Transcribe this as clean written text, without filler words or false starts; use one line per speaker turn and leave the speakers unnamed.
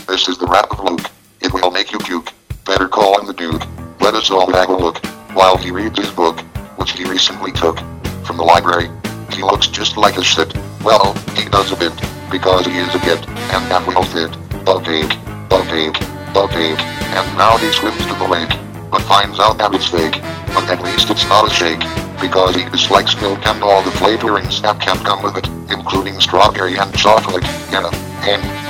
This is the rap of Luke. It will make you puke. Better call him the Duke. Let us all have a look while he reads his book, which he recently took from the library. He looks just like a shit. Well, he does a bit, because he is a git, and that will fit. Bug-ache, bug-ache, bug-ache, and now he swims to the lake, but finds out that it's fake. But at least it's not a shake, because he dislikes milk and all the flavorings that can come with it, including strawberry and chocolate. Yeah, and